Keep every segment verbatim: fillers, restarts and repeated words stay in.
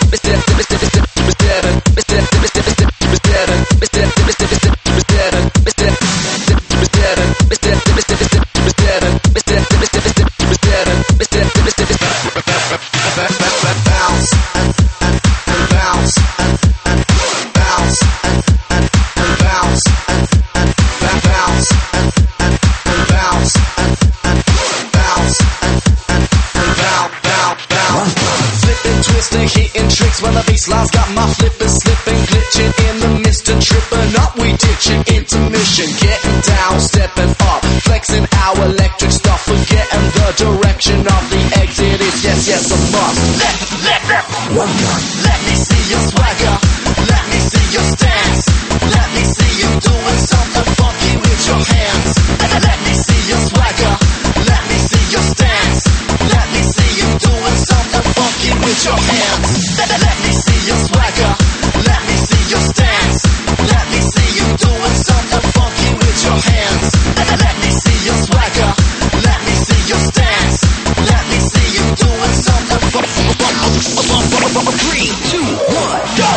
When the bassline's got my flippers slipping, glitching in the mist and tripping up. We ditching intermission, getting down, stepping up, flexing our electric stuff, forgetting the direction of the exit is yes, yes, a must. Let, let, let, one gun. Let me see your swagger, let me see your stance, let me see you doing something funky with your hands. Let me see your swagger, let me see your stance, let me see you doing something funky with your hands. Let me see your swagger, let me see your stance, let me see you doing something funky with your hands. Let me see your swagger, let me see your stance, let me see you doing something funky. Three, two, one, go!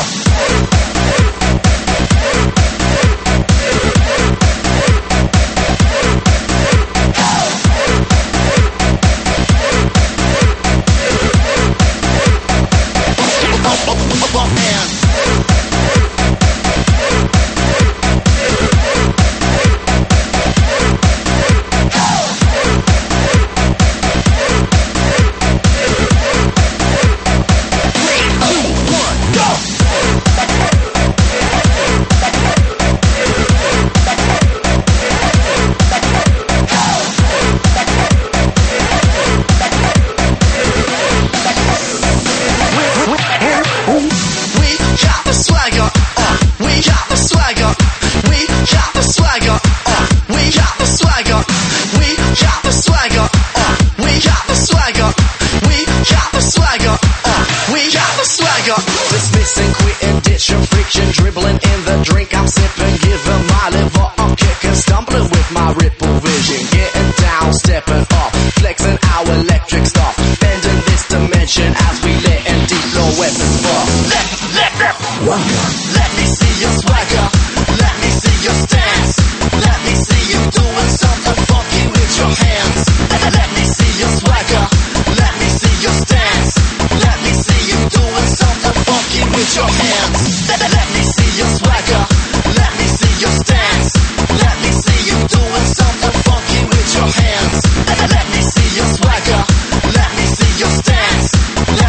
Dismissing, quitting, ditching, friction, dribbling in the drink I'm sipping, giving my liver a kick and stumbling with my ripple vision, getting down, stepping up, flexing our electric stuff, bending this dimension as we let in deep flow weapons fall. Let, let, let, one gun. Let me see your swagger, let me see your stance, let me see you doing something funky with your hands. Let me see your swagger, let me see your stance, let me see you doing something funky with your hands. Let me see your swagger, let me see your stance, let me see you doing something funky with your hands. Let me see your swagger, let me see your stance.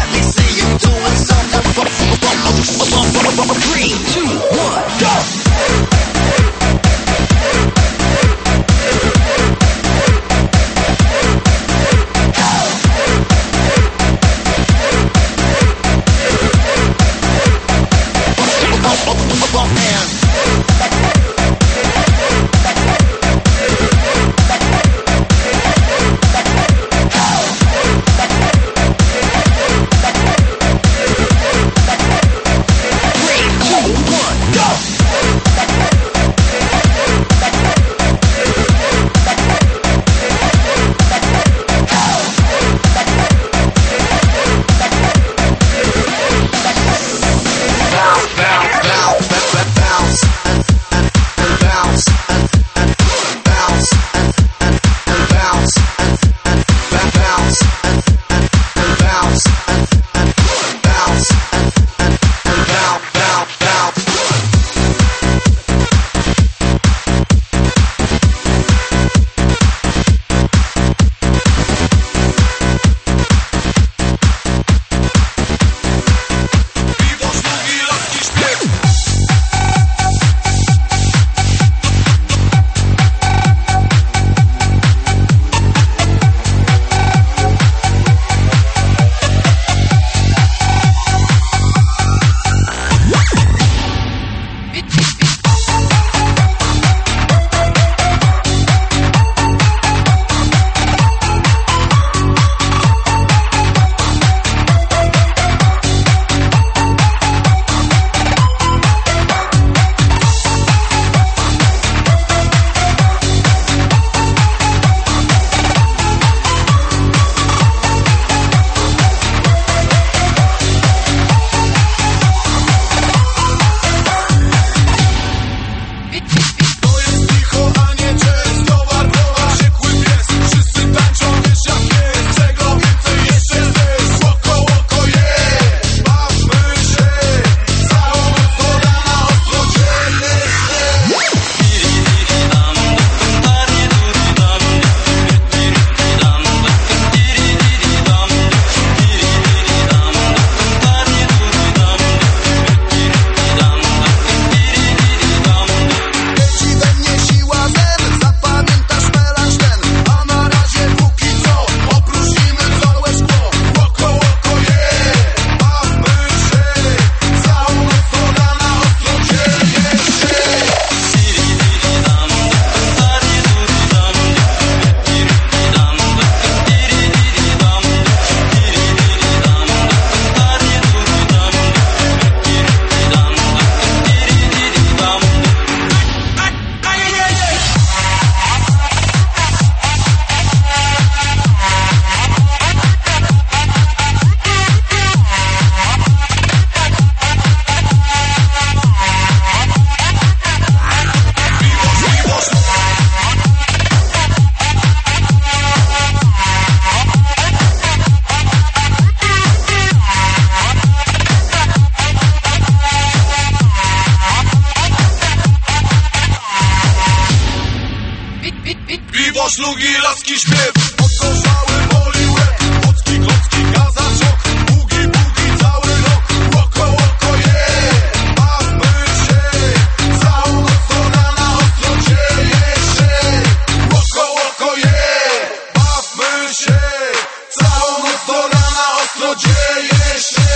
szlugi, laski, śpiew. Odkorzały boli łeb, klocki, klocki, gaza, szok. Bugi, bugi, cały rok. Łoko, łoko, yeah. Bawmy się, całą noc do rana, ostro dzieje się. Łoko, łoko, yeah. Bawmy się, całą noc do rana, ostro dzieje się.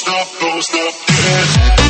stop, don't stop, dance.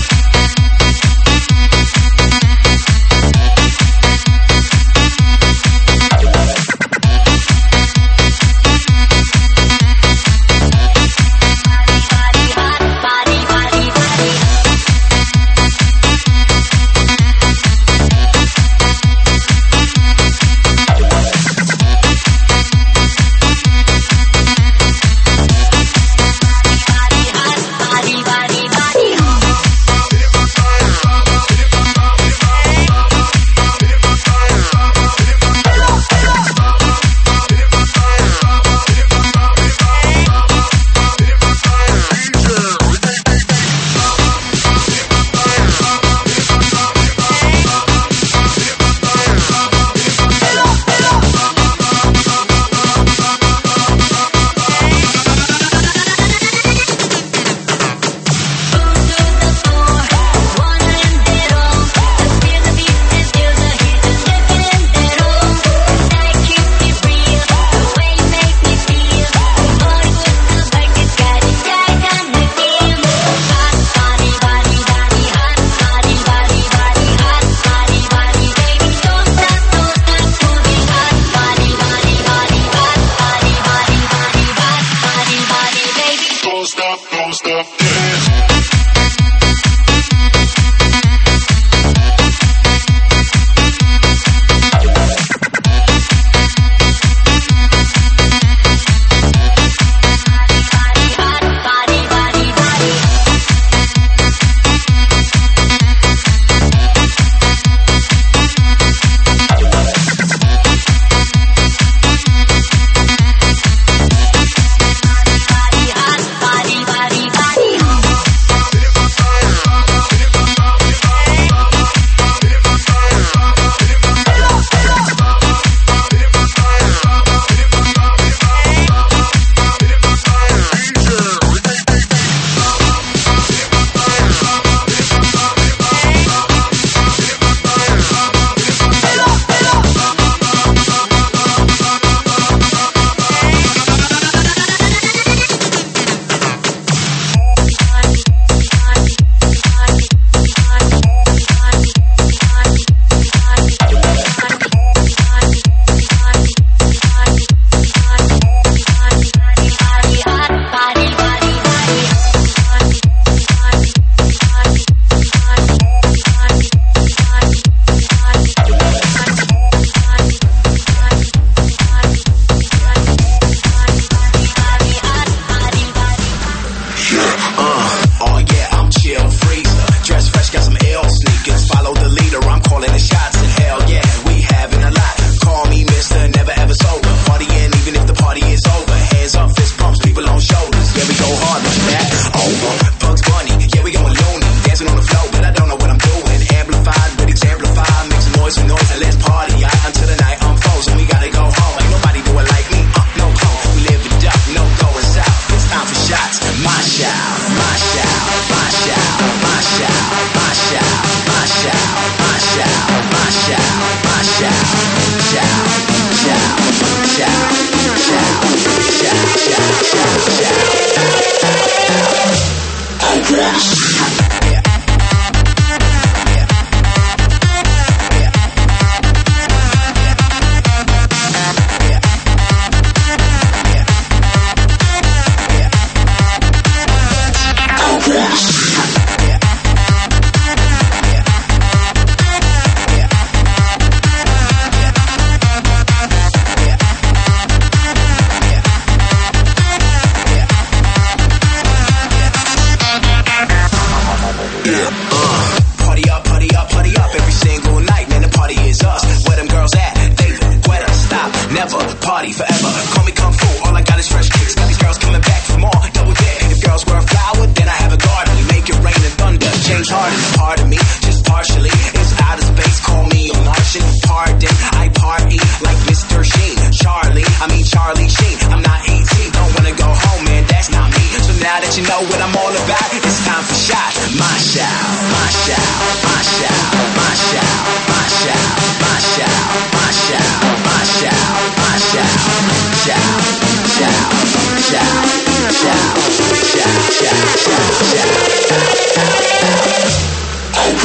shout, shout, shout, shout, shout.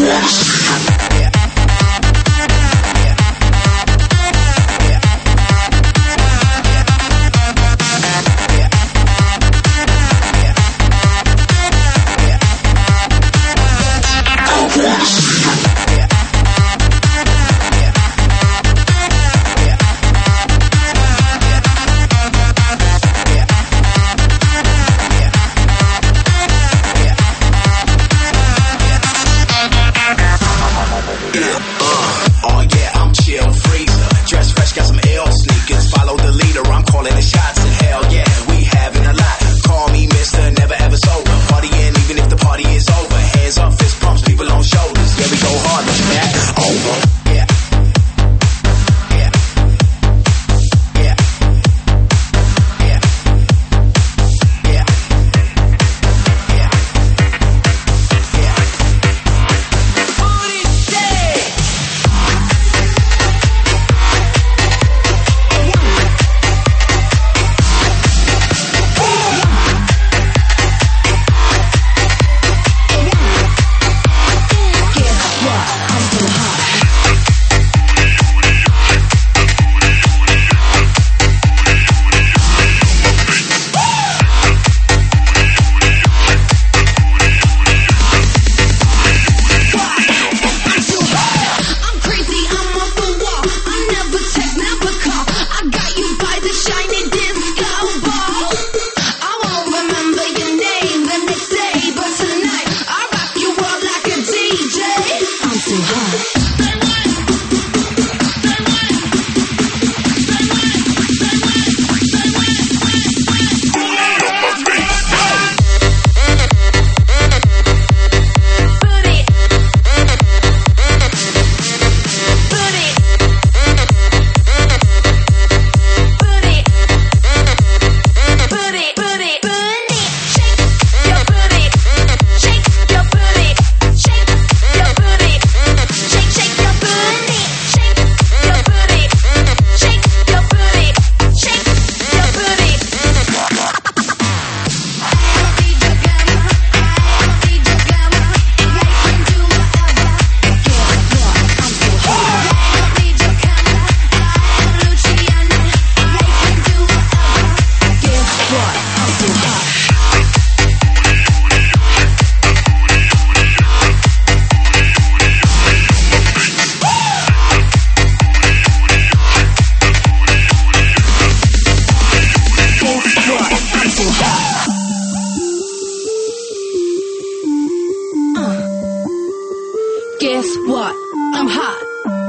Guess what? I'm hot.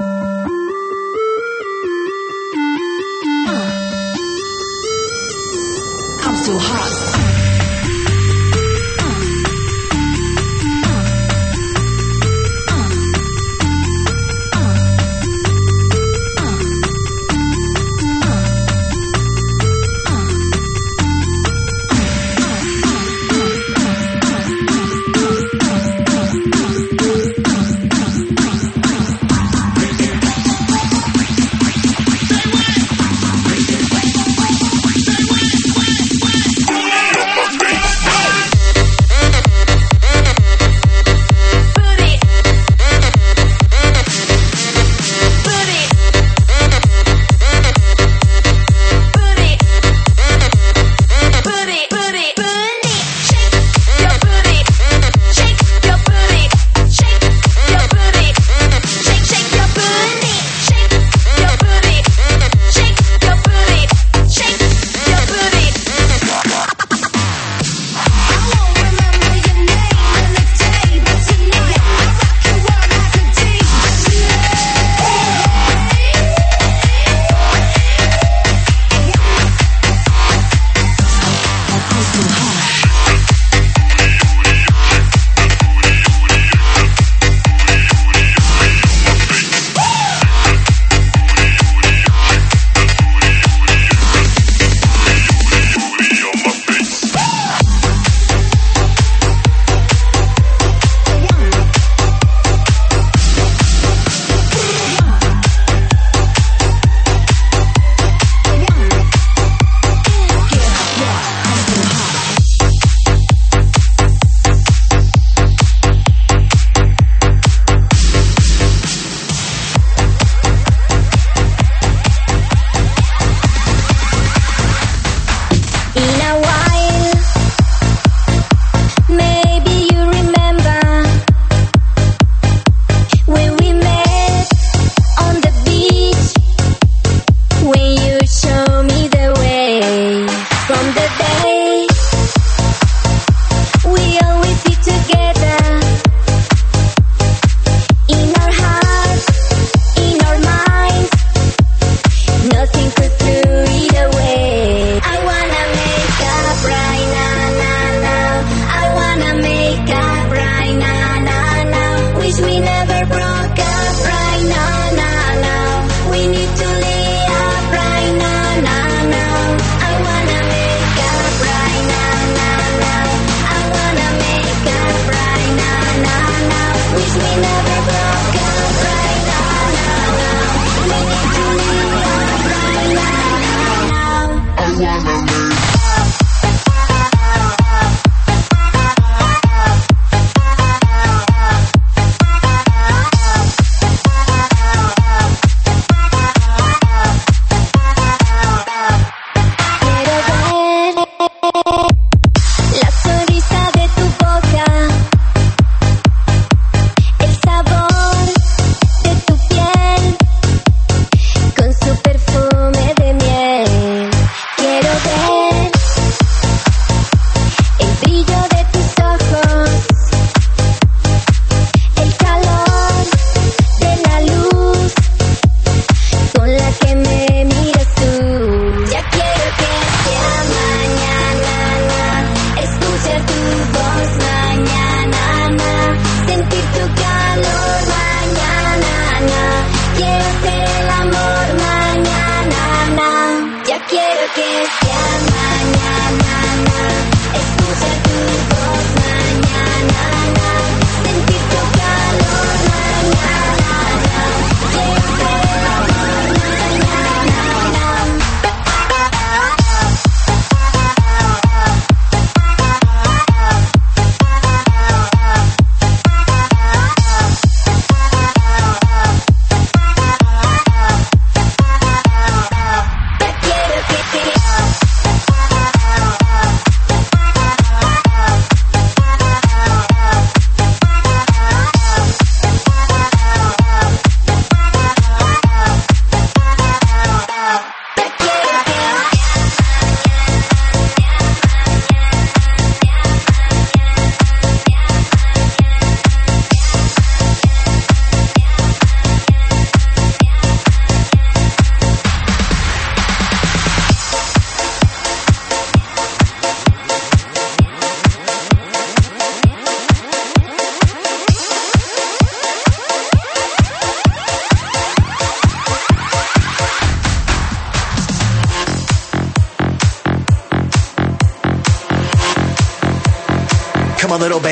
Uh. I'm so hot.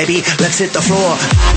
baby, let's hit the floor.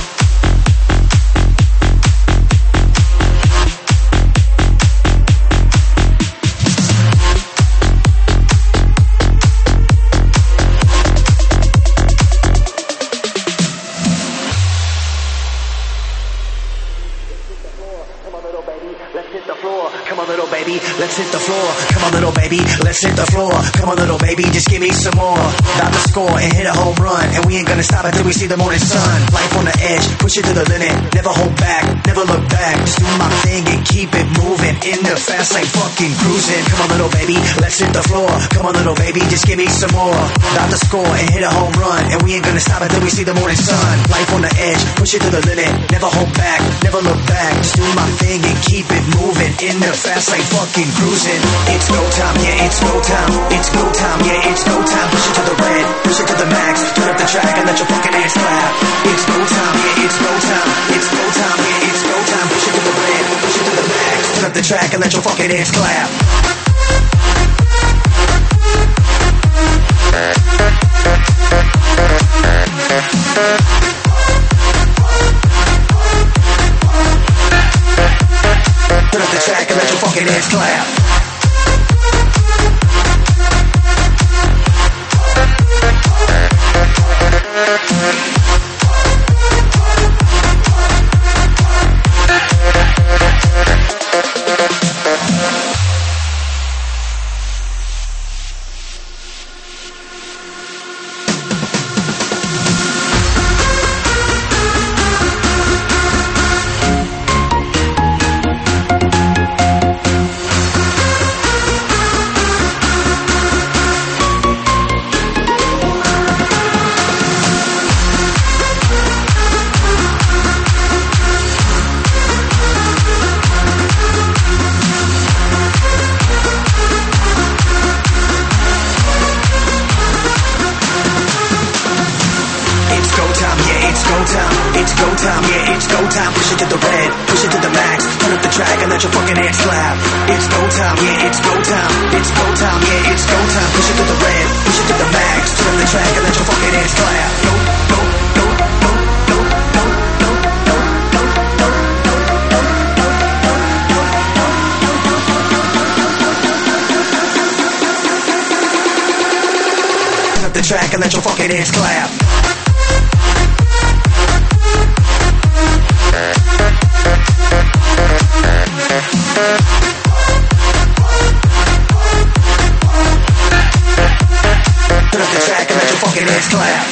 Come on, little baby, let's hit the floor. Come on, little baby, let's hit the floor. Come on, little baby, just give me some more. About to score and hit a home run, and we ain't gonna stop until we see the morning sun. Life on the edge, push it to the limit. Never hold back, never look back. Just do my thing and keep it moving. In the fast lane, fucking cruising. Come on, little baby, let's hit the floor. Come on, little baby, just give me some more. About to score and hit a home run, and we ain't gonna stop until we see the morning sun. Life on the edge, push it to the limit. Never hold back, never look back. Just do my thing and keep it moving. In the fast lane, fucking cruising. It's go time, yeah, it's go time. It's go time, yeah, it's go time. Push it to the red, push it to the max. Turn up the track and let your fucking ass clap. It's go time, yeah, it's go time. It's go time, yeah, it's go time. Push it to the red, push it to the max. Turn up the track and let your fucking ass clap. Turn up the track and let your fucking ass clap. Track and let your fucking ass clap. Turn up the track and let your fucking ass clap.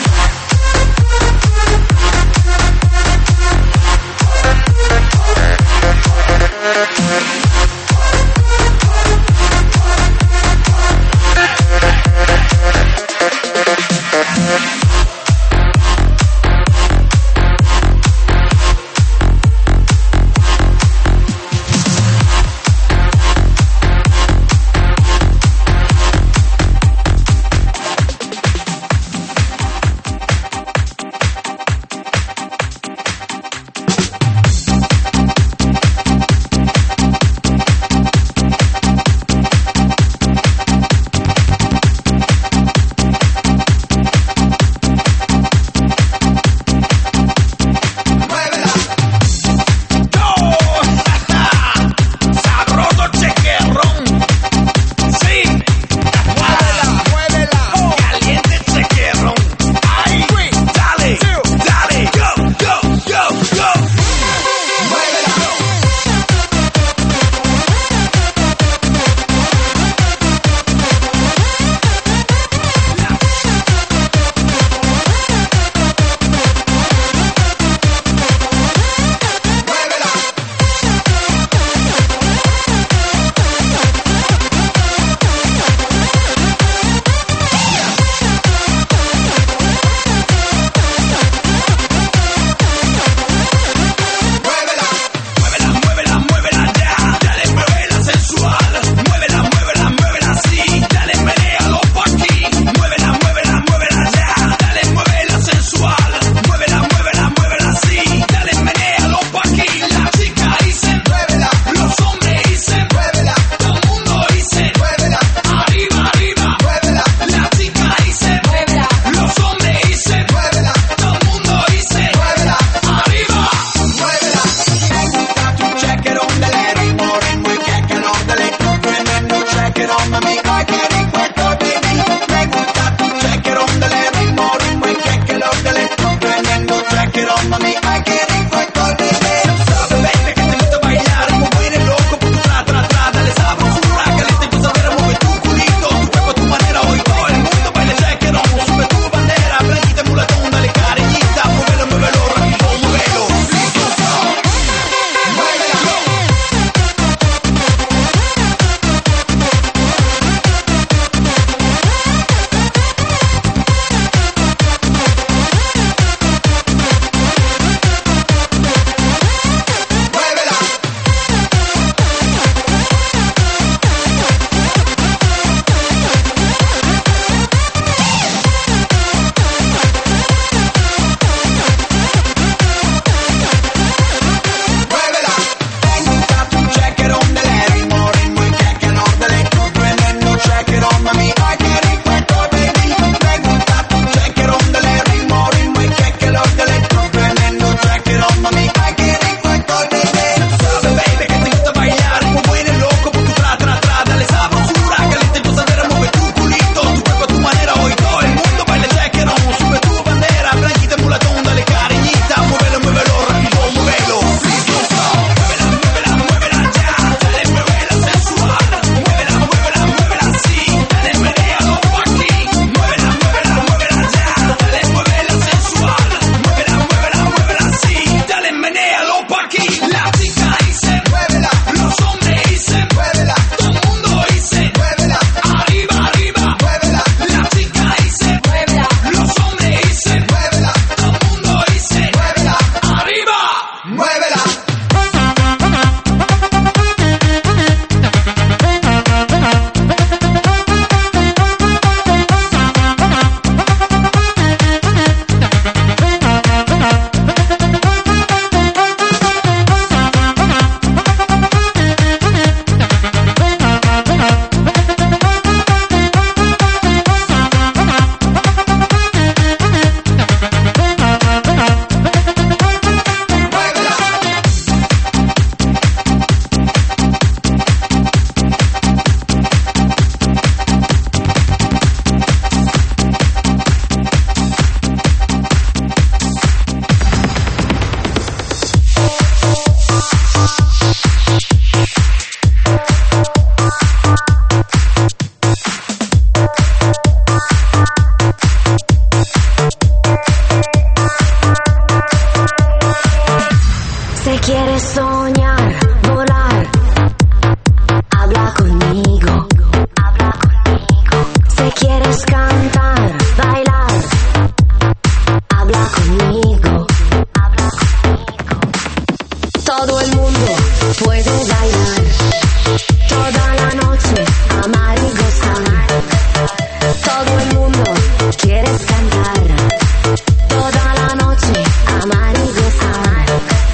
quieres soñar, volar, habla conmigo. Habla conmigo. Si quieres cantar, bailar, habla conmigo. Habla conmigo. Todo el mundo puede bailar, toda la noche amar y gozar. Todo el mundo quieres cantar, toda la noche amar y gozar.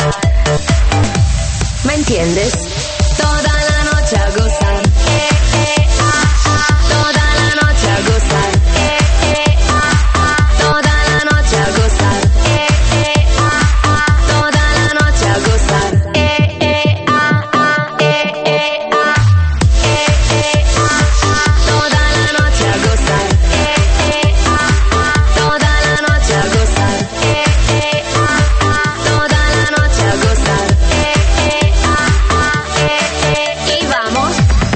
¿Me entiendes? Toda la noche a gozar. Eh, eh, ah, ah. Toda la noche a gozar. Eh, eh, ah, ah. Toda la noche a gozar. Eh, eh, ah, ah. Toda la noche a gozar. Eh, eh, ah, ah. Eh, eh, ah. Eh, eh, ah, ah. Toda la noche a gozar. Eh, eh, ah, ah. Toda la noche a gozar. Eh, eh, ah, ah. Toda la noche a gozar. Eh, eh, ah, ah. Eh, eh. Y vamos.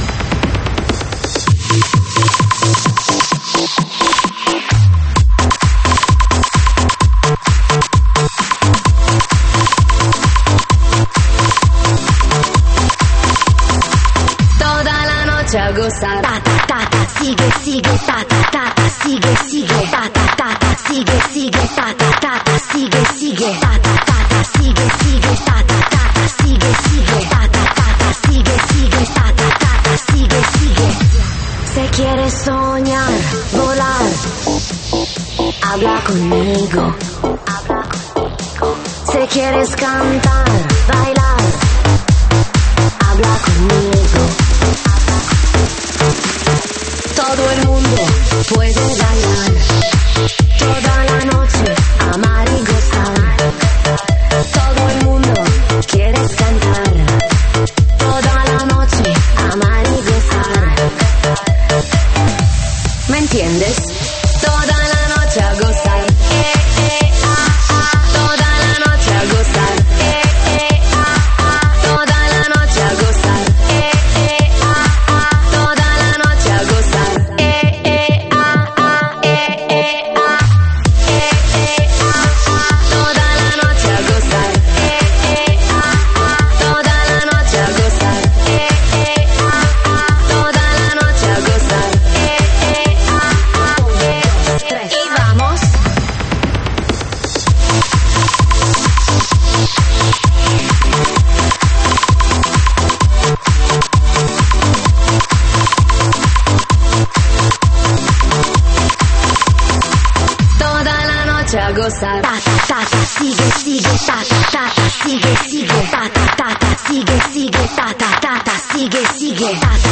Toda la noche a gozar. Ta ta ta ta, sigue sigue ta ta ta ta, sigue sigue ta ta ta ta, sigue sigue ta ta ta ta, sigue sigue ta ta ta ta, sigue sigue ta ta ta ta, sigue sigue ta ta ta ta, sigue sigue ta ta ta ta, sigue sigue. Si quieres soñar, volar, habla conmigo. Habla conmigo. Si quieres cantar, bailar, habla conmigo. Todo el mundo puede bailar, toda la noche amar y gozar. Todo el mundo quieres cantar, toda la noche amar y gozar. ¿Me entiendes? Toda la noche a gozar. Eh, eh, ah, ah. Toda la noche a gozar. Eh, eh, ah, ah. Toda la noche a gozar. Eh, eh, ah, ah. Toda la noche a gozar. Eh, eh, ah, ah. Eh, eh, ah. Eh, eh, ah, ah. Toda la noche a gozar. Eh, eh, ah, ah. Toda la noche a gozar. Eh, eh, ah, ah. Toda la noche a gozar. Eh, eh, ah, ah. Un, dos, tres. Y vamos. Toda la noche a gozar. Ta ta ta ta, sigue sigue ta ta ta ta, sigue sigue ta ta ta ta, sigue sigue ta ta ta ta, sigue sigue ta ta